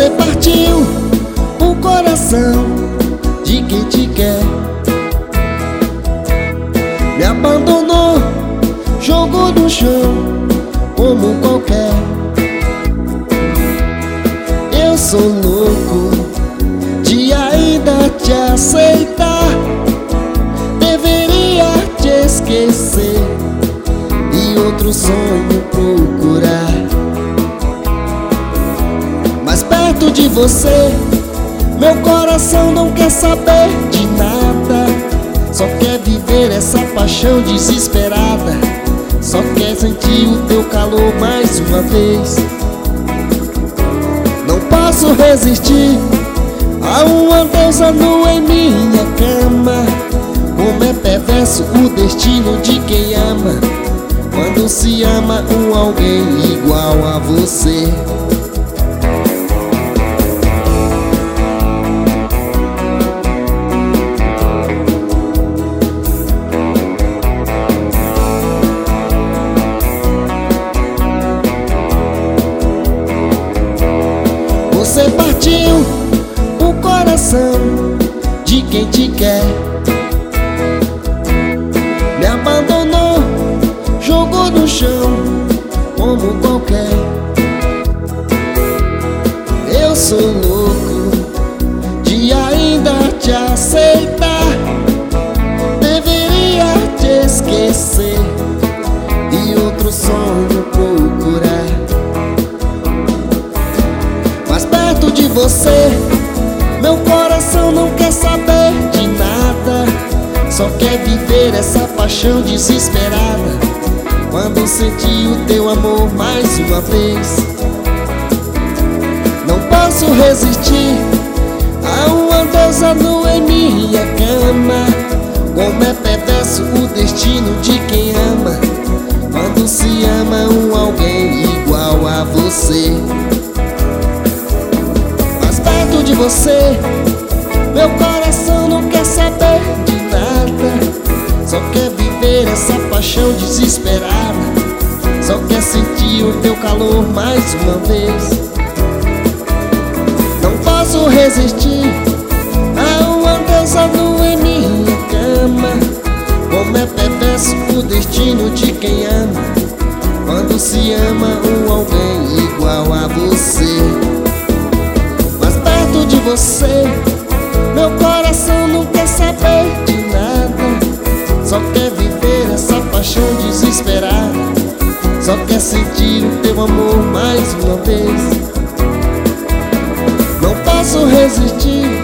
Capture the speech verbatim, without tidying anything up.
Você partiu o coração de quem te quer, me abandonou, jogou no chão como qualquer. Eu sou louco de ainda te aceitar, deveria te esquecer e outro sonho procurar. Mas perto de você, meu coração não quer saber de nada, só quer viver essa paixão desesperada, só quer sentir o teu calor mais uma vez. Não posso resistir a uma deusa nua em minha cama. Como é perverso o destino de quem ama, quando se ama um alguém igual a você. Você partiu o coração de quem te quer, me abandonou, jogou no chão como qualquer. Eu sou louco de ainda te aceitar, deveria te esquecer e outro sonho procurar. Mas perto de você, meu coração não quer saber de nada, só quer viver essa paixão desesperada, quando sentir o teu amor mais uma vez. Não posso resistir a uma deusa nua em minha cama. Como é perverso o destino de quem ama, quando se ama um alguém igual a você. Perto de você, meu coração não quer saber de nada, só quer viver essa paixão desesperada, só quer sentir o teu calor mais uma vez. Não posso resistir a uma deusa nua em minha cama. Como é perverso o destino de quem ama, quando se ama um alguém igual a você. Perto de você, meu coração não quer saber de nada, só quer viver essa paixão desesperada, só quer sentir o teu amor mais uma vez. Não posso resistir